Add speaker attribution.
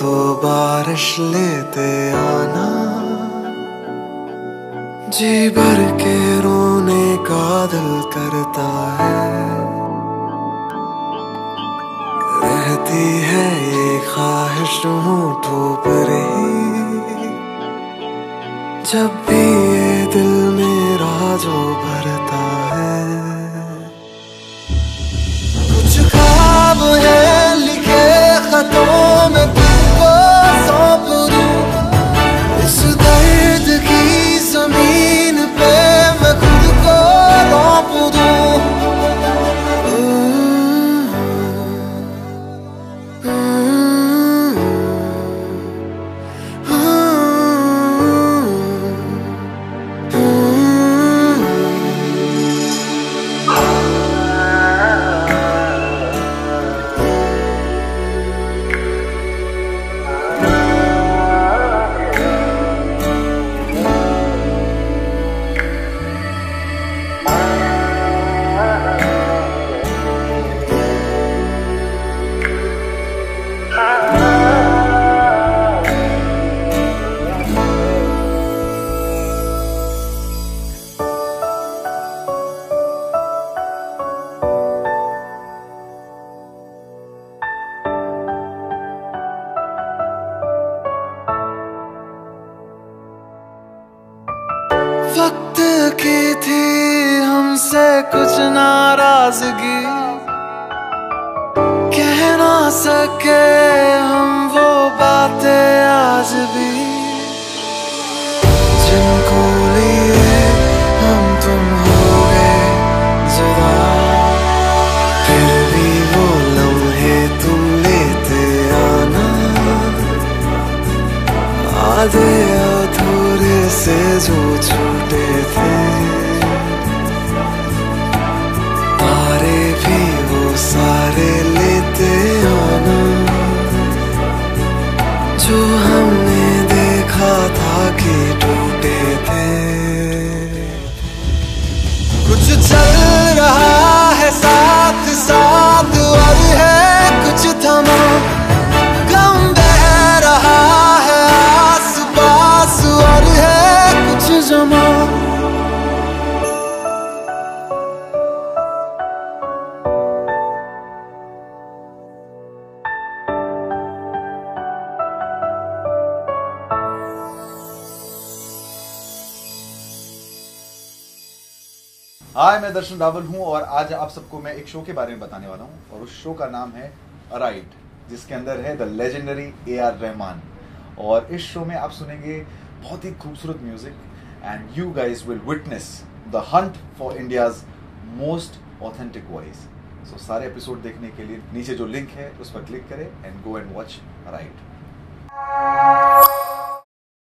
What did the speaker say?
Speaker 1: तो बारिश लेते आना, जी भर के रोने का दिल करता है। रहती है ये ख्वाहिश होठों पर ही, जब भी ये दिल मेरा जो भरता है। कुछ ख्वाब है लिखे खतों में तुमको सौंप दूं, इस दर्द की जमीन पे मैं खुद को रौंप दूं। वक्त की थी हमसे कुछ नाराजगी, कह ना सके हम वो बातें आज भी, जिनको लिए हम तुम हो गए जुदा। फिर भी वो लम्हे तुम लेते आना, आधे अधूरे से जो छूटे थे, तारे भी वो सारे लेते आना, जो हमने देखा था कि टूटे थे। कुछ चल रहा है साथ साथ और है कुछ थमा, गम बह रहा है आस पास और है कुछ जमा।
Speaker 2: हाय, मैं दर्शन रावल हूं और आज आप सबको मैं एक शो के बारे में बताने वाला हूं और उस शो का नाम है राइड, जिसके अंदर है द लेजेंडरी AR रहमान। और इस शो में आप सुनेंगे बहुत ही खूबसूरत music and you guys will witness the hunt for India's most authentic voice. So सारे एपिसोड देखने के लिए नीचे जो लिंक है उस पर क्लिक करें and go and watch ride.